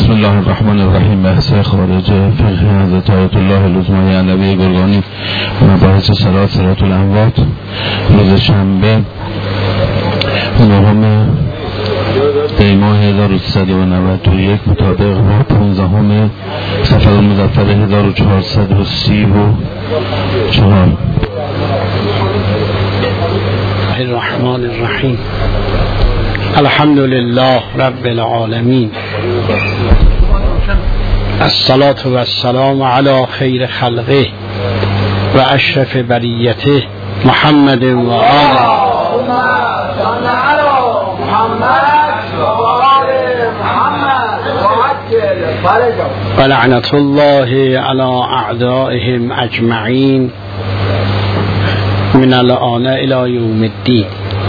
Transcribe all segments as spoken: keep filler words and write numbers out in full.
بسم الله الرحمن الرحیم. بحث خارج فقه حضرت آیت الله لزمانی علوی گرگانی، مباحث صلات صلات الاموات، روز شنبه نهم دی ماه هزار و سیصد و نود و یک مطابق با پانزدهم صفر المظفر هزار و چهارصد و سی و چهار. الرحمن الرحیم. الحمد لله رب العالمین، الصلاة و السلام علی خیر خلقه و اشرف بریته محمد و آله و لعنت الله علی اعدائهم اجمعین من الآن الی یوم الدین.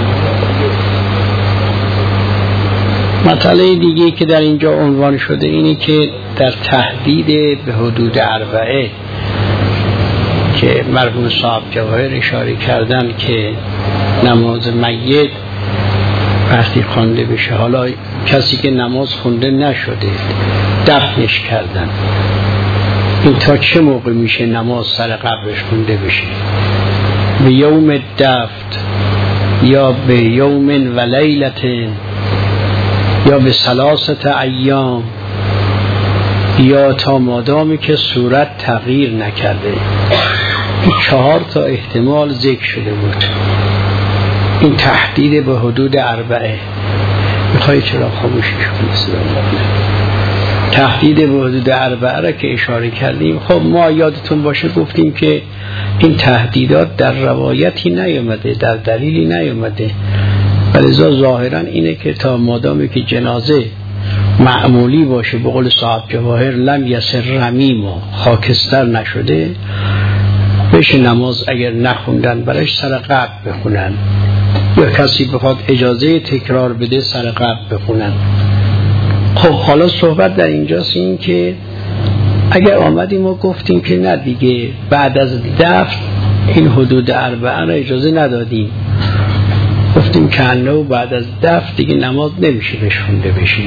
مطلع دیگه که در اینجا عنوان شده اینه که در تهدید به حدود اربعه که مرحوم صاحب جواهر اشاره کردن که نماز میت وقتی خوانده بشه، حالا کسی که نماز خونده نشده دفنش کردن، این تا چه موقع میشه نماز سر قبرش خونده بشه؟ به یوم دفن یا به یوم و لیلت یا به ثلاثت ایام یا تا مادامی که صورت تغییر نکرده. این چهار تا احتمال ذکر شده بود. این تهدید به حدود اربعه. میخوایی چرا خاموشی شد؟ تهدید به حدود اربعه را که اشاره کردیم، خب ما یادتون باشه گفتیم که این تهدیدات در روایتی نیومده، در دلیلی نیومده، ولذا ظاهرا اینه که تا مادامی که جنازه معمولی باشه، به قول صاحب جواهر لم یسر رمیم و خاکستر نشده، بشه نماز اگر نخوندن برش سر قبر بخونن، یا کسی بخواد اجازه تکرار بده سر قبر بخونن. خب حالا صحبت در اینجاست این که اگر آمدیم و گفتیم که نه دیگه بعد از دفن این حدود اربعه را اجازه ندادیم، گفتیم که انه بعد از دفن دیگه نماز نمیشه بشونده بشه.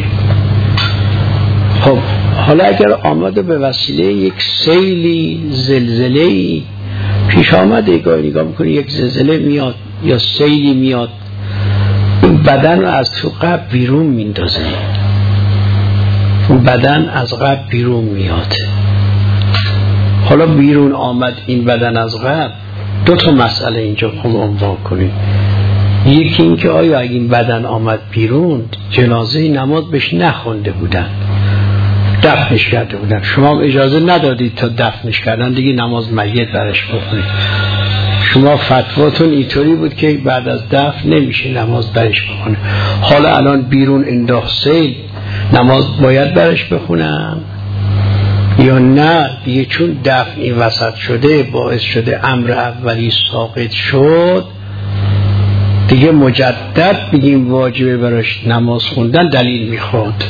خب حالا اگر آمده به وسیله یک سیلی زلزله‌ای پیش آمده، گاهی نگاه میکنی یک زلزله میاد یا سیلی میاد، این بدن رو از تو قبر بیرون میندازه، اون بدن از قبر بیرون میاد. حالا بیرون آمد این بدن از قبر، دو تا مسئله اینجا خود عنوان کنیم. یکی این که آیا اگه این بدن آمد بیرون جنازه نماز بهش نخونده بودن، دفنش کرده بودن، شما هم اجازه ندادید تا دفنش کردن دیگه نماز میت برش بخونید. شما فتواتون اینطوری بود که بعد از دفن نمیشه نماز برش بخونه. حالا الان بیرون انداخت سیل، نماز باید برش بخونم یا نه دیگه؟ چون دفن این وسط شده باعث شده امر اولی ساقط شد، دیگه مجدد بگیم واجبه براش نماز خوندن، دلیل میخواد.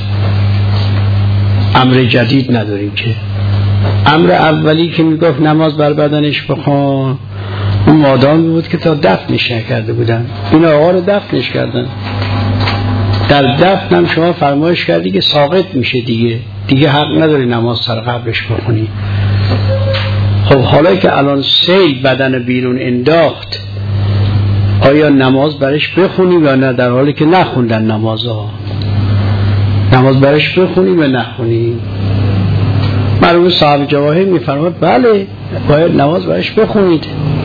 امر جدید نداریم که. امر اولی که میگفت نماز بر بدنش بخون، اون مادامی بود که تا دفنش نکرده بودن، این آقا رو دفنش کردن. در دفن هم شما فرمایش کردی که ساقط میشه دیگه، دیگه حق نداری نماز سر قبرش بخونی. خب حالا که الان سیل بدن بیرون انداخت، آیا نماز برش بخونیم یا نه؟ در حالی که نخوندن نماز ها، نماز برش بخونیم یا نخونیم؟ مرحوم صاحب جواهر میفرماید بله باید نماز برش بخونید،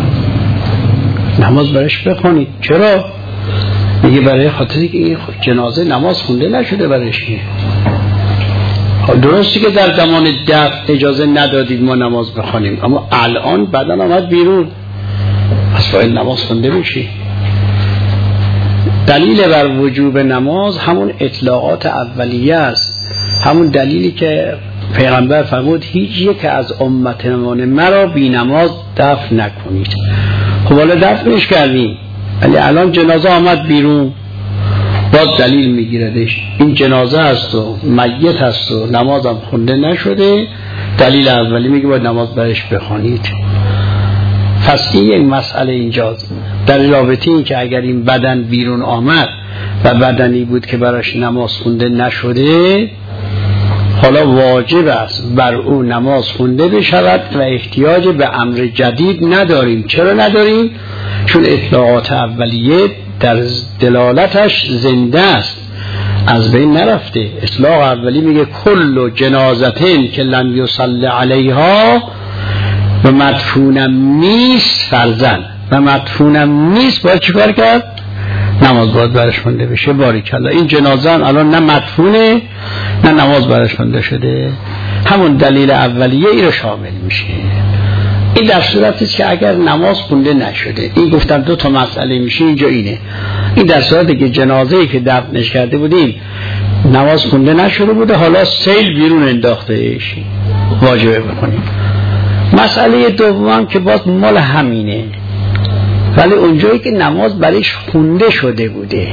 نماز برش بخونید. چرا؟ میگه برای خاطری که این جنازه نماز خونده نشده برش. درستی که در زمان دفن اجازه ندادید ما نماز بخونیم، اما الان بدن آمد بیرون، پس باید نماز خونده بشی. دلیل بر وجوب نماز همون اطلاقات اولیه است، همون دلیلی که پیغمبر فرمود هیچ یک از امتمان مرا بی نماز دفن نکنید. خب حالا دفنش کردیم، ولی الان جنازه آمد بیرون، باز دلیل میگیردش این جنازه هست و میت هست و نمازم خونده نشده، دلیل اولی میگه باید نماز برش بخونید. پس این یک مسئله اینجاست در رابطه این که اگر این بدن بیرون آمد و بدنی بود که براش نماز خونده نشده، حالا واجب است بر او نماز خونده بشود و احتیاج به امر جدید نداریم. چرا نداریم؟ چون اطلاعات اولیه در دلالتش زنده است، از بین نرفته. اطلاق اولی میگه کل جنازتین که لم یصلی علیها و مدفونم نیست فرزن، و مدفونم نیست باید چیکار کرد؟ نماز باید برش خونده بشه. باریکالله. این جنازه الان نه مدفونه نه نماز برش خونده شده، همون دلیل اولیه ای رو شامل میشه. این در صورتی است که اگر نماز خونده نشده، این گفتم دو تا مسئله میشه اینجا. اینه این در صورتی که جنازه‌ای که دفنش کرده بودیم نماز خونده نشده بوده، حالا سیل بیرون انداختهش، واجبه بخونیم. مسئله دوم که باز مال همینه، ولی اونجایی که نماز برایش خونده شده بوده،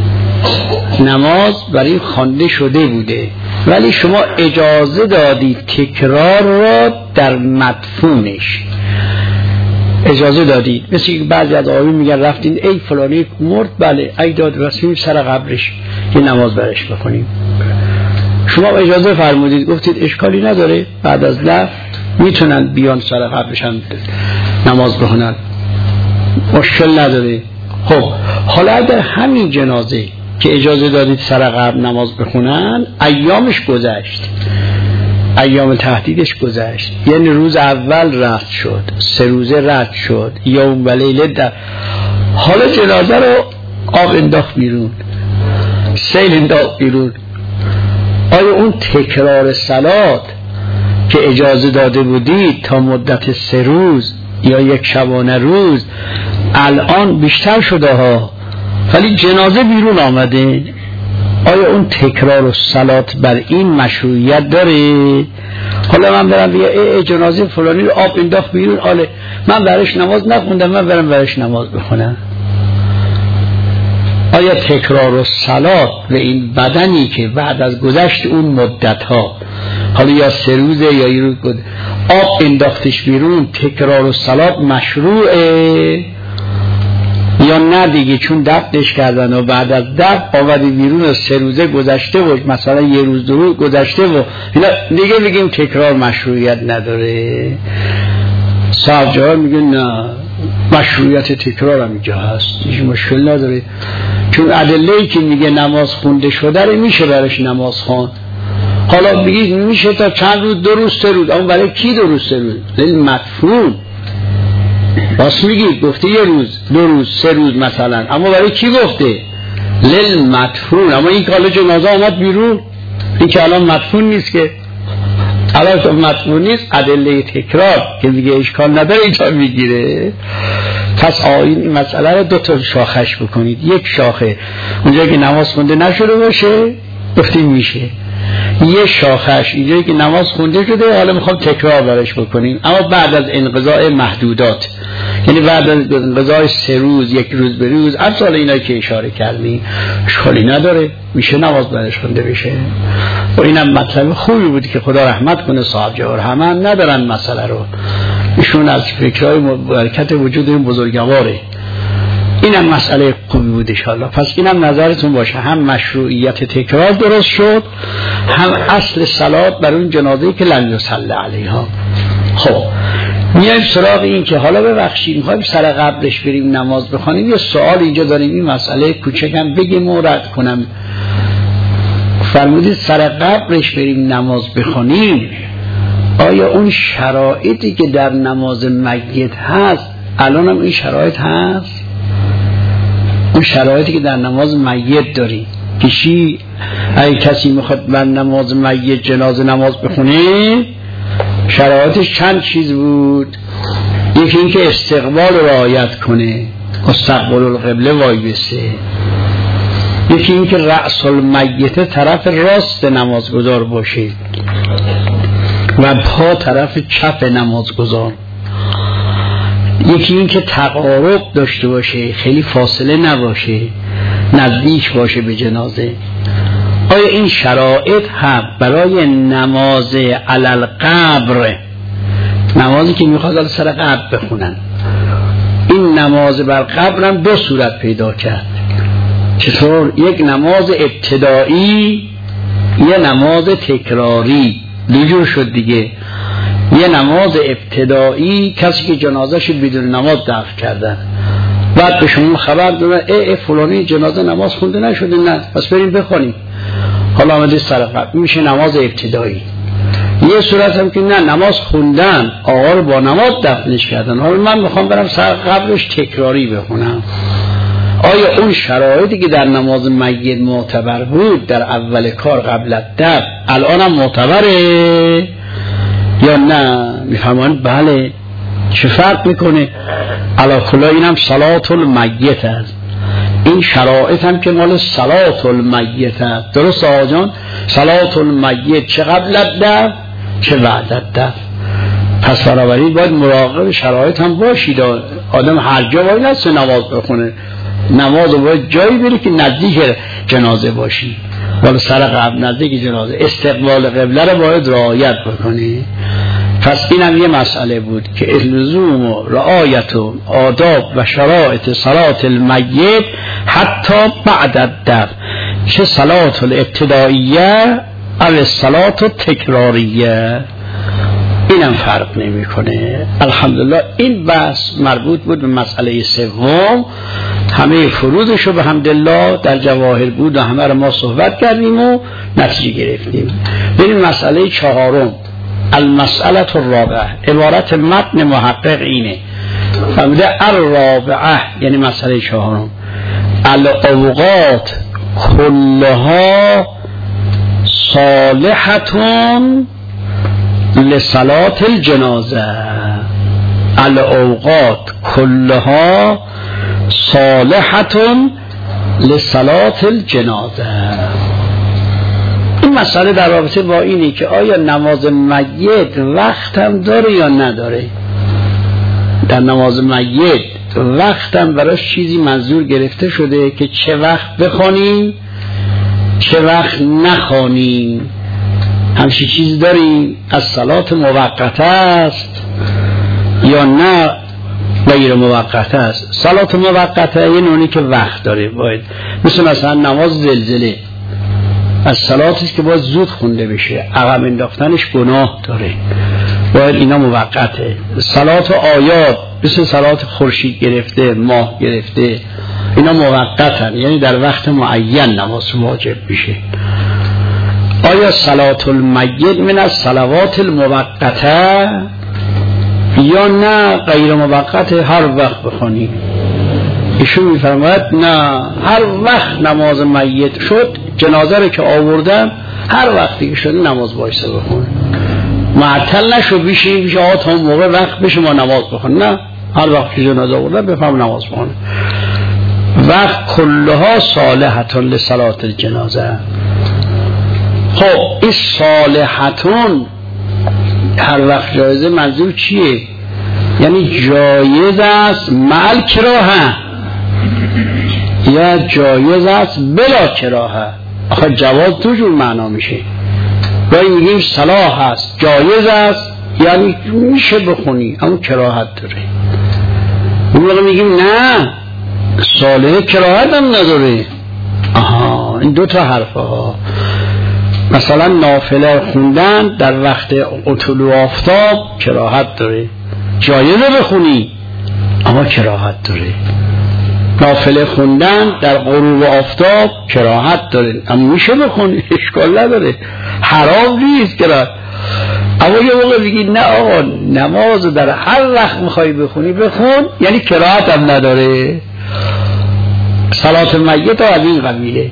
نماز برای خوانده شده بوده، ولی شما اجازه دادید تکرار را در مدفونش اجازه دادید. مثل که بعضی از آقایون میگن رفتین ای فلانی مرد، بله ای داد رسیم سر قبرش یه نماز برش بکنیم. شما اجازه فرمودید، گفتید اشکالی نداره، بعد از دفن میتونن بیان سر قبرش هم نماز بخونن، مشکل نداره. خب حالا اگر همین جنازه که اجازه دادید سر قبر نماز بخونن ایامش گذشت، ایام تهدیدش گذشت، یعنی روز اول رد شد، سه روزه رد شد، یوم و لیله در، حالا جنازه رو آب انداخت بیرون، سیل انداخت بیرون، آیا اون تکرار صلات که اجازه داده بودید تا مدت سه روز یا یک شبانه روز الان بیشتر شده ها، ولی جنازه بیرون آمده، آیا اون تکرار و صلات بر این مشروعیت داره؟ حالا من برم بگم ای, ای جنازه فلانی رو آب انداخت بیرون، حالا من برش نماز نخوندم، من برم برش نماز بخونم. آیا تکرار و صلات به این بدنی که بعد از گذشت اون مدت ها، حالا یا سه روزه یا یه روز آب انداختش بیرون، تکرار و صلات مشروعه یا نه دیگه؟ چون دفنش کردن و بعد از دفن آوردی بیرون و سه روزه گذشته و مثلا یه روز دو روز گذشته و دیگه بگیم تکرار مشروعیت نداره. صاحب جواب میگه نه، مشروعیت تکرار هم اینجا هست، هیچ مشکل نداره، چون ادله‌ای که میگه نماز خونده شده رو میشه برش نماز خوان. حالا بگید میشه تا چند روز، دو روز سه روز، اما برای کی دو روز سه روز؟ لیل مدفون باست میگید گفته یه روز دو روز سه روز مثلا، اما برای کی گفته؟ لیل مدفون. اما این که حالا جنازه آمد بیرون، این که الان مدفون نیست، که الان تو مدفون نیست، ادله تکرار که میگه اشکال نداره اینجا میگیره. پس آیین این مسئله رو دو تا شاخش بکنید. یک شاخه اونجایی که نماز خونده نشده باشه گفتیم میشه، یه شاخش اینجایی که نماز خونده شده حالا میخوام تکرار برش بکنیم، اما بعد از انقضاء محدودات، یعنی بعد از انقضاء سه روز یک روز به روز، امثال اینا که اشاره کردیم، اشکالی نداره، میشه نماز برش خونده بشه. و اینم مطلب خوبی بود که خدا رحمت کنه صاحب جوهر، همه هم ندارن مسئله رو، ایشون از فکرهای برکت وجود این بزرگواره. اینم مسئله خوبی بود انشاءالله. پس اینم نظرتون باشه، هم مشروعیت تکرار درست شد، هم اصل صلات بر اون جنازه‌ای که لم یصلی علیها. خب میایم سراغ این که حالا ببخشید میخوایم سر قبرش بریم نماز بخونیم. یه سوال اینجا داریم، این مسئله کوچکم بگیم و رد کنم. فرمودید سر قبرش بریم نماز بخونیم، آیا اون شرایطی که در نماز میت هست الان هم این شرایط هست؟ اون شرایطی که در نماز میت داری، کشی اگه کسی میخواد بر نماز میت جنازه نماز بخونه شرایطش چند چیز بود؟ یکی این که استقبال رو رعایت کنه، استقبال القبله وای بسه. یکی این که رأس المیت طرف راست نمازگزار باشه و پا طرف چپ نمازگزار. یکی این که تقارب داشته باشه، خیلی فاصله نباشه، نزدیک باشه به جنازه. آیا این شرایط هم برای نماز علل قبر، نمازی که میخواد سر قبر بخونن، این نماز بر قبر هم دو صورت پیدا کرد. چطور؟ یک نماز ابتدایی یه نماز تکراری، دو جور شد دیگه. یه نماز ابتدایی کسی که جنازه‌ش بدون نماز دفن کردن، بعد به شما خبر دادن ای ای فلانی جنازه نماز خونده نشده، نه پس بریم بخونیم، حالا آمده سر قبر، میشه نماز ابتدایی. یه صورت هم که نه نماز خوندن، آقا رو با نماز دفنش کردن، حالا من میخوام برم سر قبرش تکراری بخونم. آیا اون شرایطی که در نماز میت معتبر بود در اول کار قبل از دفن الان هم معتبره یا نه؟ میفهمن بله. چه فرق میکنه؟ علا کلا اینم صلات المیت است، این شرایط هم که مال صلات المیت است. درست آقا جان؟ صلات المیت چه قبل از دفن چه بعد از دفن. پس بنابراین باید مراقب شرایط هم باشید. آدم هر جا باید نست نماز بخونه، نماز باید جایی بری که نزدیک جنازه باشی، ولی سر قبل نزدیک جنازه. استقبال قبله رو باید رعایت بکنی. پس اینم یه مسئله بود که لزوم و رعایت و آداب و شرایط صلات المیت حتی بعد الدفن، چه صلات الابتدائیه او صلات التکراریه، اینم فرق نمی کنه. الحمدلله این بحث مربوط بود به مسئله سوم. همه فروضشو به حمدالله در جواهر بود و همه رو ما صحبت کردیم و نتیجه گرفتیم. بریم مسئله چهارم، المسئله الرابعه. عبارت متن محقق اینه، فهمیده الرابعه یعنی مسئله چهارم، الاوقات کلها صالحتون لصلات الجنازه. الاوقات کلها صالحتون لصلات الجنازه. این مسئله در رابطه با اینه که آیا نماز میت وقت هم داره یا نداره. در نماز میت وقت هم براش چیزی منظور گرفته شده که چه وقت بخوانیم چه وقت نخوانیم. همچین چیز داریم؟ از صلات موقته است یا نه غیر موقته است؟ صلات موقته یه نوعی که وقت داره، باید مثل مثلا نماز زلزله از صلاتیست که باید زود خونده بشه، عقب انداختنش گناه داره، باید اینا موقته. صلات و آیات مثل صلات خورشید گرفته، ماه گرفته، اینا موقتن، یعنی در وقت معین نماز واجب میشه. آیا صلات المیت من از صلوات الموقته یا نه غیر موقته هر وقت بخونیم؟ ایشون میفرماید نه، هر وقت نماز میت شد، جنازه رو که آوردن هر وقتی که شد نماز بایسته بخون، معطل نشو بیشی بیشی آقا تا موقع وقت بشه ما نماز بخون، نه هر وقت که جنازه آوردن بفهم نماز بخون. وقت کلها صالحتون لصلات الجنازه. خب این صالحتون هر وقت جایزه منظور چیه؟ یعنی جایز است مع کراهه یا جایز است بلا کراهه. آخه جواز دو جور معنا میشه. گاهی میگیم صلاح است جایز است یعنی میشه بخونی اما کراهت داره، اون موقع میگیم نه صالح کراهت هم نداره. آها این دو تا حرفه ها. مثلا نافله خوندن در وقت طلوع آفتاب کراهت داره، جایزه بخونی اما کراهت داره. نافله خوندن در غروب آفتاب کراهت داره اما میشه بخونی، اشکال نداره، حرام نیست کراهت. اما یه موقع بگی نه آقا نماز در هر وقت میخوای بخونی بخون یعنی کراهت هم نداره. صلات میت از این قبیله.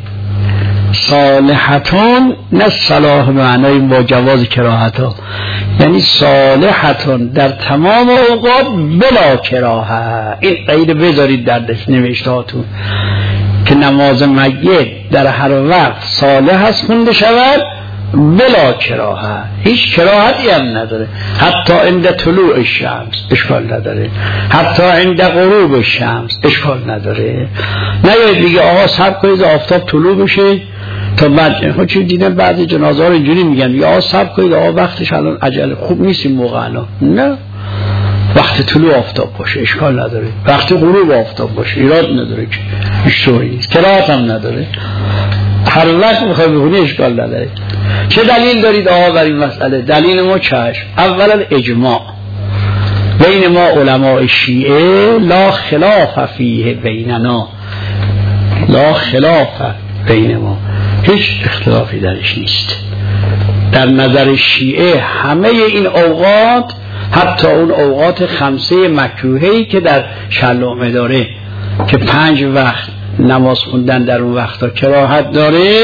صالحتون نه صلاح معنای با جواز کراهت ها، یعنی صالحتون در تمام اوقات بلا کراهه. این قید بذارید در نوشتهاتون که نماز میت در هر وقت صالح است خونده شود بلا کراهه، هیچ کراهتی هم نداره. حتی عند طلوع الشمس اشکال نداره، حتی عند غروب الشمس اشکال نداره. نباید دیگه آقا صبر کنید آفتاب طلوع بشه تا بعد. خب چون دیدم بعضی جنازه ها اینجوری میگن یا آقا صبر کنید آقا وقتش الان عجله خوب نیست این موقع الان، نه وقت طلوع آفتاب باشه اشکال نداره، وقت غروب آفتاب باشه ایراد نداره که اشتوری نیست، کراهت هم نداره. هر وقت میخوای بخونی اشکال نداره. چه دلیل دارید آقا بر این مسئله؟ دلیل ما چشم. اولا اجماع بین ما علماء شیعه، لا خلاف فیه بیننا، لا خلاف بین ما، هیچ اختلافی درش نیست. در نظر شیعه همه این اوقات، حتی اون اوقات خمسه مکروهی که در شلومه داره که پنج وقت نماز خوندن در اون وقتا کراهت داره،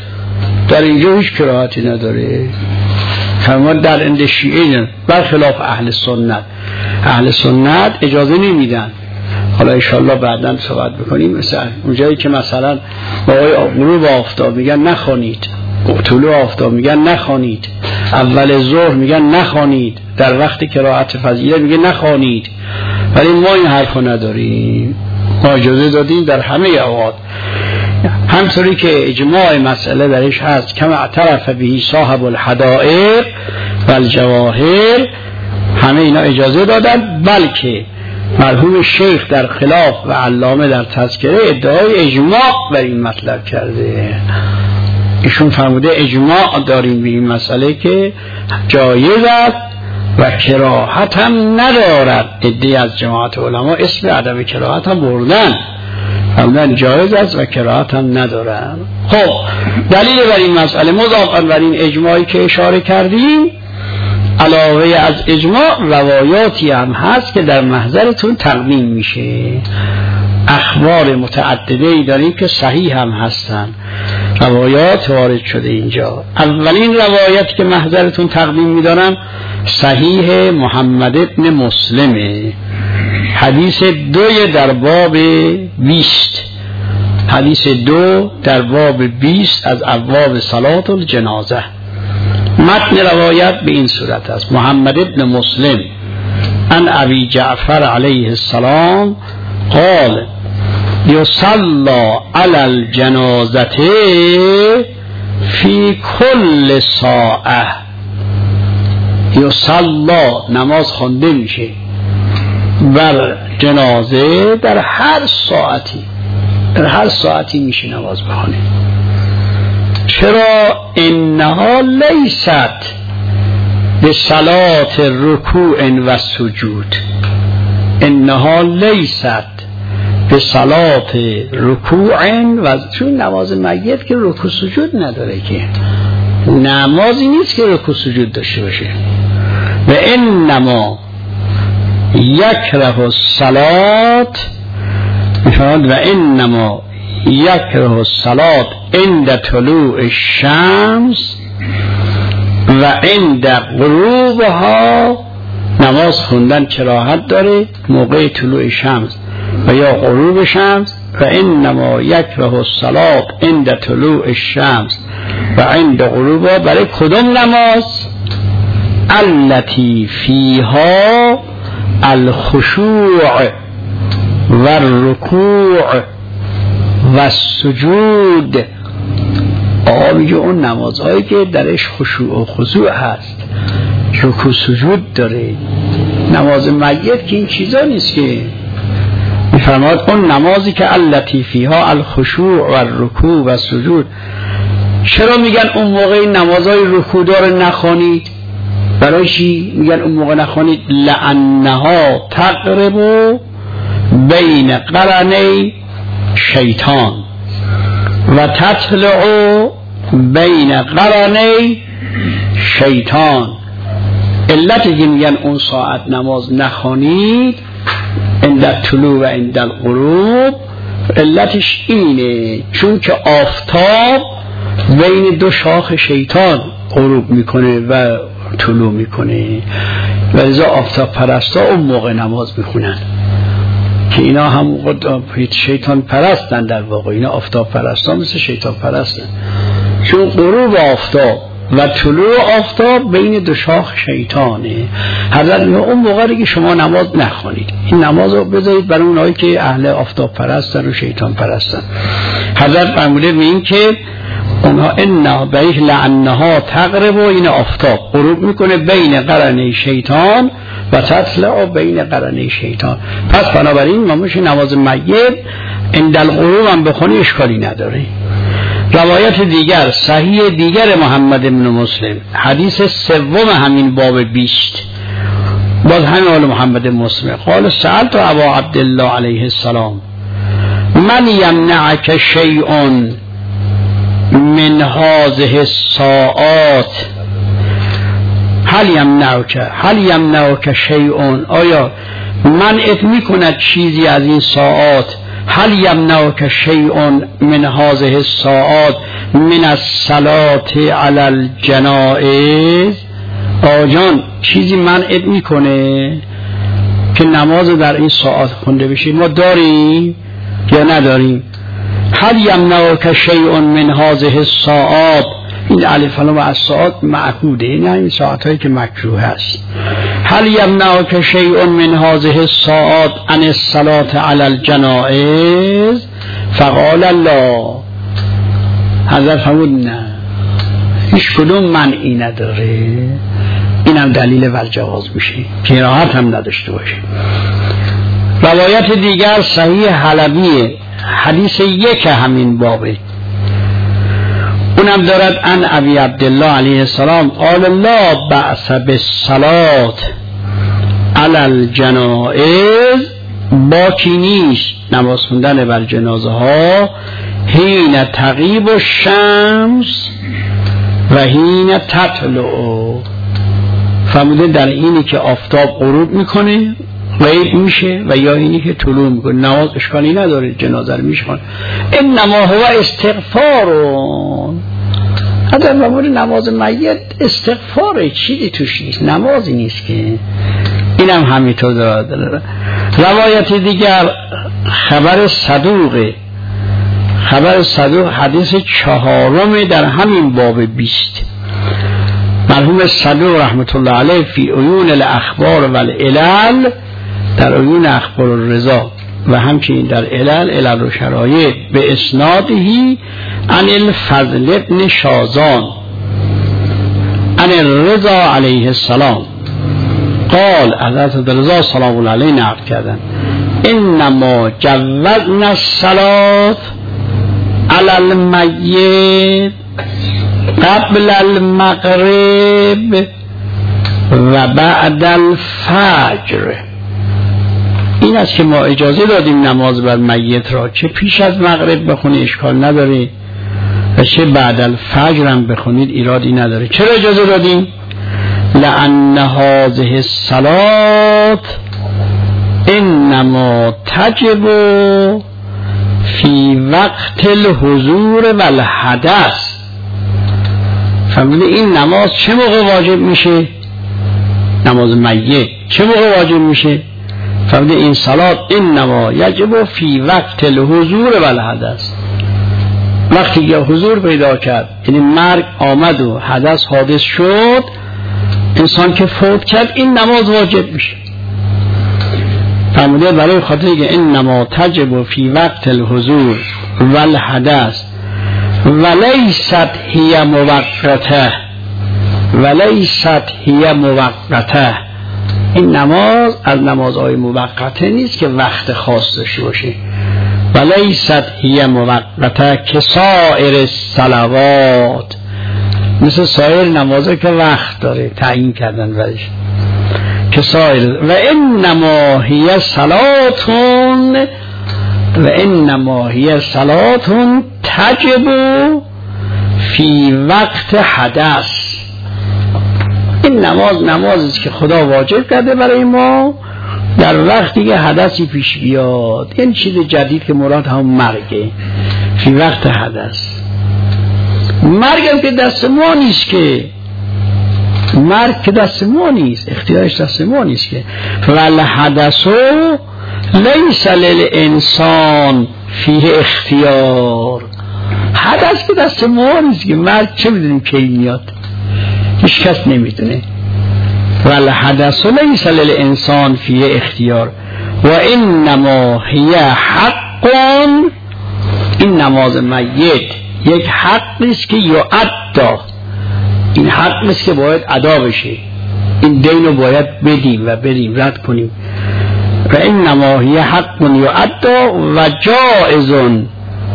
در اینجا هیچ کراهتی نداره. فرمان در اند شیعه برخلاف اهل سنت. اهل سنت اجازه نمیدن. حالا انشاءالله بعداً صحبت بکنیم. مثلا اونجایی که مثلا آقای غروب آفتاب میگن نخوانید، طلوع آفتاب میگن نخوانید، اول ظهر میگن نخوانید، در وقت کراهت فضیلت میگه نخوانید، ولی ما این حرفو نداریم. ما اجازه دادیم در همه اوقات، همطوری که اجماع مسئله درش هست کما اعترف به صاحب الحدائق و الجواهر، همه اینا اجازه دادن. بلکه مرحوم شیخ در خلاف و علامه در تذکره ادعای اجماع بر این مطلب کرده. ایشون فرموده اجماع داریم به این مسئله که جایز است و کراهت هم ندارد. عده از جماعت علما اسم عدم کراهت هم بردن، فرمودن جایز است و کراهت هم ندارد. خب دلیل بر این مسئله مضافاً بر این اجماعی که اشاره کردیم، علاوه از اجماع روایاتی هم هست که در محضرتون تقدیم میشه. اخبار متعدده ای داریم که صحیح هم هستن، روایات وارد شده اینجا. اولین روایت که محضرتون تقدیم میدارم صحیح محمد ابن مسلمه، حدیث دوی در باب بیست، حدیث دو در باب بیست از ابواب صلاة الجنازه. متن روایت به این صورت است: محمد ابن مسلم عن ابی جعفر علیه السلام قال یصلی علی الجنازه فی کل ساعه. یصلی نماز خوانده میشه بر جنازه در هر ساعتی، در هر ساعتی میشه نماز بخونه. چرا؟ انها لیست به صلات رکوع و سجود، انها لیست به صلات رکوع و، چون نماز میت که رکوع سجود نداره، که نمازی نیست که رکوع سجود داشته باشه. و انما یکره الصلات، و انما یکره الصلات عند طلوع الشمس و عند غروبها. نماز خوندن کراهت داره موقع طلوع شمس و یا غروب شمس. و انما یکره الصلات عند طلوع الشمس و عند غروبها. برای کدوم نماز؟ التي فیها الخشوع و الرکوع و السجود. آقا میگه اون نمازهایی که درش خشوع و خضوع هست، رکوع سجود داره. نماز میت که این چیزا نیست که. میفرماد اون نمازی که التی فیها الخشوع و الرکوع و السجود. چرا میگن اون موقع نمازهای رکوع داره نخوانید؟ برای چی میگن اون موقع نخوانید؟ لانها تقرب بین قرنی شیطان و تطلع بین قرنی شیطان. علتی که میگن اون ساعت نماز نخوانید عند طلوع و عند الغروب، علتش اینه چون که آفتاب بین دو شاخ شیطان غروب میکنه و طلوع میکنه و لذا آفتاب پرستا اون موقع نماز میخونن که اینا هم شیطان پرستن. در واقع اینا آفتاب پرستا مثل شیطان پرستن، چون غروب آفتاب و طلوع آفتاب بین دو شاخ شیطانه. حضرت میگه اون موقعی که شما نماز نخوانید، این نماز رو بذارید برای اونایی که اهل آفتاب پرستن و شیطان پرستن. حضرت فرموده به این که اونها انها بیه لعنها تقرب، و این آفتاب غروب میکنه بین قرنه شیطان و تطلع بین قرنه شیطان. پس بنابراین ما میشه نماز میت عند الغروب هم بخونی اشکالی نداره. روایت دیگر صحیح دیگر محمد بن مسلم، حدیث سوم همین باب بیست، باز همین آل محمد مسلم. قال سألت ابا عبدالله علیه السلام من یمنعک شیء من هذه الساعات هل یمنعک هل یمنعک شیء، آیا منعت میکند چیزی از این ساعات؟ هل یمنعک شیء من هذه الساعات من الصلاة علی الجنائز؟ آجان چیزی منعت میکنه که نماز در این ساعات خونده بشه؟ ما داریم یا نداریم؟ هل یمنعک شیء من هذه الساعات، این الف لام از ساعات معهوده، نه این ساعت هایی که مکروه است. هل یمنعک شیء من هذه الساعات عن الصلاة علی الجنائز؟ فقال الله، حضرت فرمود نه، هیچ کدوم منعی نداره. اینم دلیل بر جواز میشه، کراهت هم نداشته باشه. روایت دیگر صحیح حلبیه، حدیث یک همین بابه، اونم دارد ان ابی عبدالله علیه السلام قال لا بأس بالصلاة علی الجنائز، باکی نیست نماز خوندن بر جنازه ها حین تغیب الشمس و حین تطلع. فرموده در اینی که آفتاب غروب میکنه غیب میشه و یا اینی که طلوع میکنه، نماز اشکالی نداره، جنازه رو میشخوان. انما هو استغفارون، حتی بمور نماز میت استغفاره، چیزی توش نیست، نمازی نیست که. اینم همینطور داره. روایت دیگر خبر صدوقه، خبر صدوق حدیث چهارم در همین باب بیست. مرحوم صدوق رحمت الله علیه فی عیون الاخبار و العلل، در عیون اخبار الرضا و همچنین در علل علل و شرایط به اسنادهی عن الفضل ابن شازان عن الرضا علیه السلام قال، حضرت رضا سلام الله علیه نقل کردن انما جوزنا الصلاة علی المیت قبل المغرب و بعد الفجر. این است که ما اجازه دادیم نماز بر میت را چه پیش از مغرب بخونید اشکال نداره و چه بعد الفجر هم بخونید ایرادی نداره. چرا اجازه دادیم؟ لأن هذه الصلاة انما تجب فی وقت الحضور و الحدث. فهمیده این نماز چه موقع واجب میشه؟ نماز میت چه موقع واجب میشه؟ فهمیده این صلات انما یجب فی وقت الحضور و الحدث، وقتی که حضور پیدا کرد، یعنی مرگ آمد و حدث حادث شد، انسان که فوت کرد، این نماز واجب میشه. فهمیده برای خاطر که انما تجب فی وقت الحضور و الحدث ولیست هی موقته ولیست هی موقته، این نماز از نمازهای موقته نیست که وقت خاص داشته باشه. ولیست هی موقته که سایر الصلوات، مثل سایر نمازها که وقت داره تعیین کردن برش، که سایر. و انما هی صلاتون و انما هی صلاتون تجب فی وقت حدث، این نماز نمازی است که خدا واجب کرده برای ما در وقتی که حدثی پیش بیاد. این چیز جدید که مراد هم مرگه، فی وقت حدث. مرگم که دست ما نیست، که مرگ که دست ما نیست، اختیارش دست ما نیست که. والحدثو لیس للانسان فیه اختیار، حدث که دست ما نیست که. مرگ چه میدونیم کی میاد؟ هیچ کس نمیدونه. والحدث لیس للانسان فیه اختیار و انما هی حق، این نماز میت یک حق نیست که یعدا، این حق نیست که باید ادا بشه، این دین رو باید بدیم و بریم رد کنیم. و انما هی حق یعدا و جائز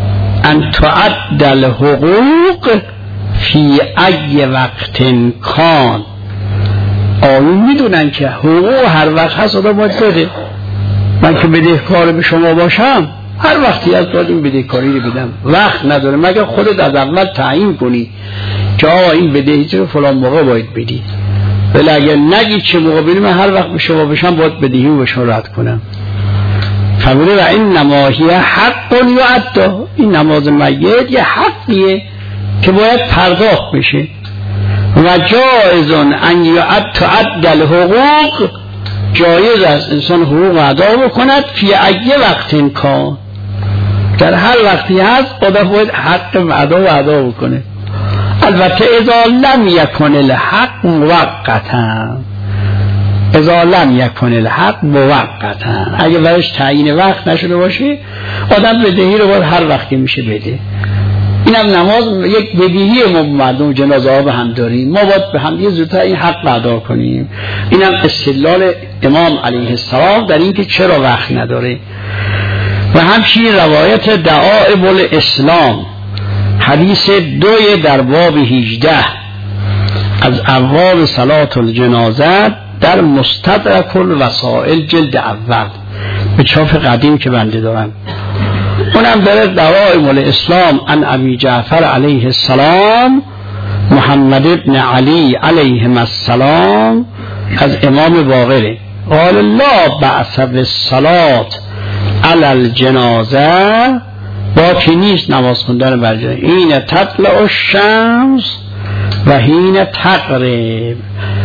ان تعدل حقوق فی ای وقت کان. آیون میدونن که حقوق هر وقت هست آدم باید بده. من که بدهکار به شما باشم هر وقتی از باید این بدهکاری رو بدم، وقت نداره مگر خودت از اول تعیین کنی که آقا این بدهی رو فلان موقع باید بدی، ولی اگر نگی چه موقع بدی من هر وقت به شما باشم باید بدهی رو به شما رد کنم. فرموده و این نماهی حق یعطی، این نماز میت یه حقیه که باید پرداخت بشه. و جایزون ان یعطی حقوق، جایز است انسان حقوق ادا بکند فی ای وقت کان، در هر وقتی هست آدم باید حق ادا و ادا بکنه. البته اذا لم یکن الحق موقتا، اذا لم یکن الحق موقتا، اگه برش تعیین وقت نشده باشه آدم بدهی رو باید هر وقتی میشه بده. اینم نماز یک بدیهی ما مردم جنازه ها به هم داریم، ما باید به هم یه زودتر این حق ادا کنیم. اینم استدلال امام علیه السلام در این که چرا وقت نداره. و همچنین روایت دعائب الاسلام حدیث دوی در باب هجده از ابواب صلات الجنازه در مستدرک الوسائل جلد اول به چاپ قدیم که بنده دارم، اونم داره دعائم الاسلام عن ابی جعفر علیه السلام محمد ابن علی علیه السلام از امام باقره قال لا بأس بالصلاة علی الجنازه، باکی نیست نماز خوندن بر جنازه، این تطلع الشمس و حین تغرب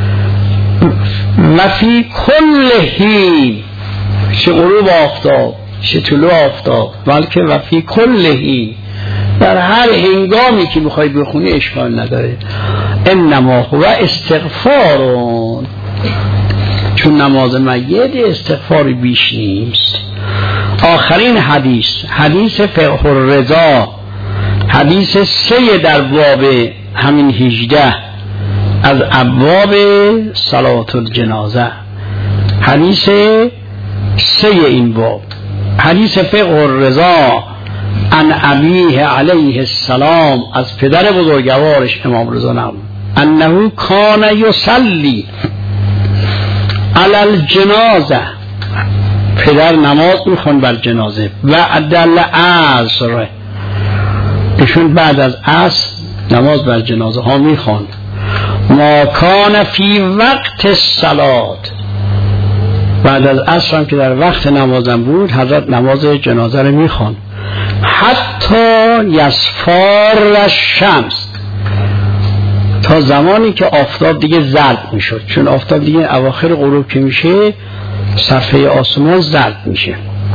و فی کل حین، چه غروب آفتاب چه طلوع آفتاب، بلکه و فی کل حین، در هر هنگامی که میخوای بخونی اشکال نداره. انما هو استغفارون، چون نماز میت استغفار بیش نیست. آخرین حدیث حدیث فقه الرضا، حدیث سه در باب همین هجده از ابواب صلات الجنازه، حدیث سه این باب، حدیث فقه الرضا عن ابیه علیه السلام از پدر بزرگوارش امام رضا نام انه کان یصلی علی الجنازه، پدر نماز میخوان بر جنازه و عدل عصر، ایشون بعد از عصر نماز بر جنازه ها میخوان. ما کان فی وقت الصلات، بعد از عصر هم که در وقت نمازم بود حضرت نماز جنازه رو میخوان. حتی یصفار الشمس، تا زمانی که آفتاب دیگه زرد میشد، چون آفتاب دیگه اواخر غروب که میشه صفحه آسمان زرد میشه.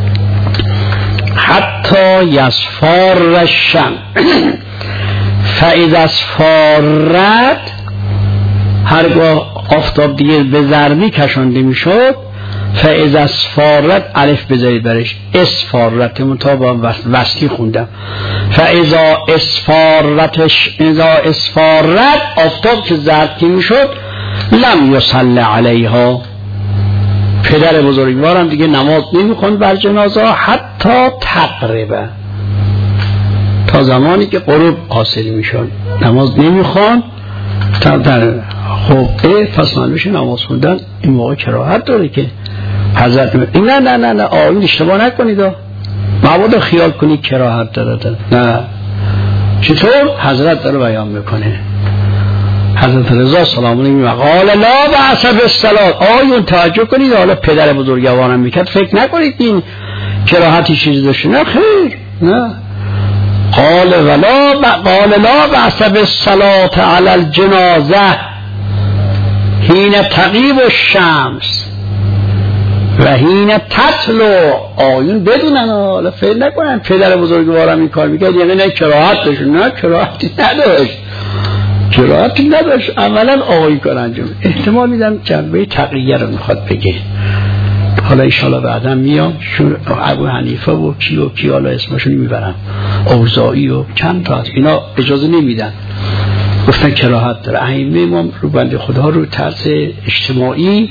حتی یصفار الشمس فاذا اصفرت، هرگاه آفتاب دیگه به زردی کشانده میشد، فاذا اصفرت الف بذارید برش، اصفرت مطابق وصلی خوندم، فاذا اصفرت اذا اصفرت آفتاب که زرد که میشد لم یصلی علیها، پدر بزرگوارم دیگه نماز نمیخوند بر جنازه حتی تقربه، تا زمانی که غروب حاصل میشد نماز نمیخوان. تا در خب پس معلومش نماز خوندن این موقع کراهت داره که حضرت می... نه نه نه نه آیون اشتباه نکنید، مبادا خیال کنید کراهت داره داره. نه، چطور حضرت داره بیان میکنه. حضرت رضا سلام علیه قال لا بأس بالصلاة، آیون توجه کنید، حالا پدر بزرگوارم میکرد فکر نکنید این کراهتی چیزی داشته، نه خیر، نه. قال ولا قال لا بأس بالصلاة علی الجنازه حین تغیب الشمس و حین تطلع، آیون بدونن، حالا فکر نکنن پدر بزرگوارم این کار میکرد یعنی نه کراهت داشت، نه کراهتی نداشت، کراهتی نداشت، عملا آقایی کار انجام. احتمال میدم جنبه تقیه رو میخواد بگه، حالا ایشالا بعدا میام شون ابو حنیفه و کی و کی حالا اسمشون میبرم، اوزاعی و چند تا از اینا اجازه نمیدن، گفتن کراهت داره. ائمه ما رو بنده خدا رو طرز اجتماعی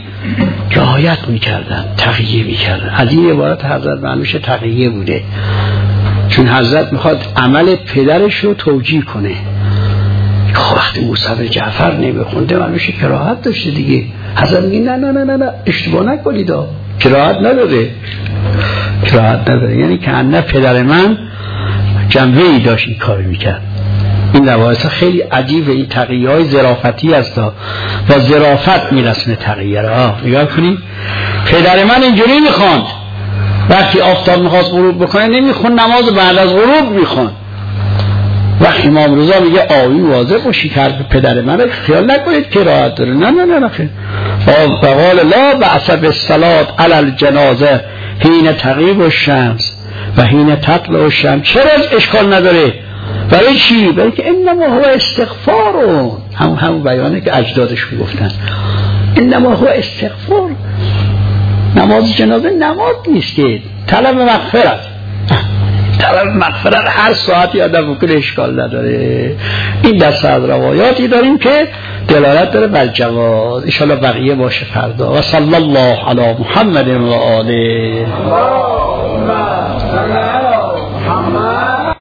رعایت میکردن، تقیه میکردن. از این عبارت حضرت معنوش تقیه بوده. چون حضرت میخواد عمل پدرش رو توجیه کنه. خب وقتی موسی بن جعفر نمیخونده منوشه کراهت داشته دیگه. حضرت میگه نه نه نه نه, نه. اشتباه نکنید، کراهت نداره، کراهت نداره. یعنی که انه پدر من جنبه‌ای داشت این کار میکرد. این روایت خیلی عجیبه، این تقیه های ظرافتی است و ظرافت میرسونه تقیه را. نگاه کنید پدر من اینجوری میخواند، وقتی آفتاب میخواست غروب بکنه نمیخوند، نماز بعد از غروب میخوند. وقتی امام رضا میگه آیی واضح و شکر پدر من رو خیال نکنید که راحت داره، نه نه نه نه خیلی فقال لا بأس بالصلاة علی الجنازه حین تغیب الشمس و حین تطلع الشمس. چرا اشکال نداره؟ برای چی؟ برای که انما هو استغفار، هم هم بیانه که اجدادش میگفتن انما هو استغفار. نماز جنازه نماز نیست که طلب مغفرت، طلب مغفرت هر ساعتی آدم بکنه اشکال نداره. این دسته از روایاتی داریم که دلالت داره بر جواز. ان شاء الله بقیه باشه فردا. و صلی الله علی محمد و آله.